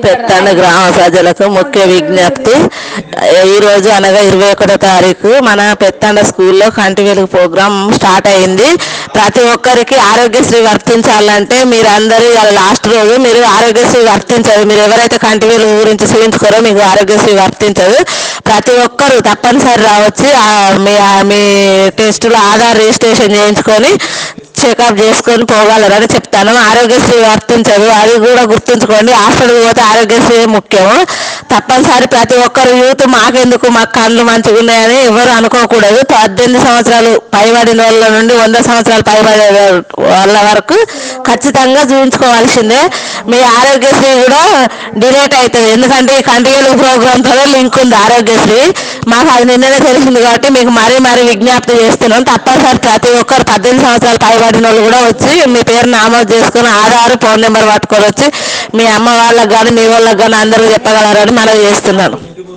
పెత్తన గ్రామ ప్రజలకు ముఖ్య విజ్ఞప్తి. ఈరోజు అనగా 21వ తారీఖు మన పెత్తండ స్కూల్లో కంటి వెలుగు ప్రోగ్రాం స్టార్ట్ అయింది. ప్రతి ఒక్కరికి ఆరోగ్యశ్రీ వర్తించాలంటే మీరు అందరూ లాస్ట్ రోజు మీరు ఆరోగ్యశ్రీ వర్తించదు. మీరు ఎవరైతే కంటి వెలుగు గురించి చూపించుకోరో మీకు ఆరోగ్యశ్రీ వర్తించదు. ప్రతి ఒక్కరు తప్పనిసరి రావచ్చు. మీ టెస్టులో ఆధార్ రిజిస్ట్రేషన్ చేయించుకొని చెకప్ చేసుకొని పోగలరని చెప్తాను. ఆరోగ్యశ్రీ వర్తించదు, అది కూడా గుర్తుంచుకోండి. హాస్పిటల్కి పోతే ఆరోగ్యశ్రీ ముఖ్యము. తప్పనిసరి ప్రతి ఒక్కరు యూత్ మాకెందుకు మాకు కళ్ళు మంచిగా ఉన్నాయని ఎవరు అనుకోకూడదు. 18 సంవత్సరాలు పైబడిన వాళ్ళ నుండి 100 సంవత్సరాలు పైబడే వాళ్ళ వరకు ఖచ్చితంగా చూపించుకోవాల్సిందే. మీ ఆరోగ్యశ్రీ కూడా డిలేట్ అవుతుంది, ఎందుకంటే ఈ కంటి వెలుగు ప్రోగ్రాంతో లింక్ ఉంది ఆరోగ్యశ్రీ. మాకు అది నిన్ననే తెలిసింది కాబట్టి మీకు మరీ విజ్ఞప్తి చేస్తున్నాం. తప్పనిసరి ప్రతి ఒక్కరు 18 సంవత్సరాలు పైబడిన వాళ్ళు కూడా వచ్చి మీ పేరు నమోదు చేసుకుని ఆధార్ ఫోన్ నెంబర్ పట్టుకొని వచ్చి మీ అమ్మ వాళ్ళకి కానీ మీ వాళ్ళకి కానీ అందరూ చెప్పగలరని మనవి చేస్తున్నాను.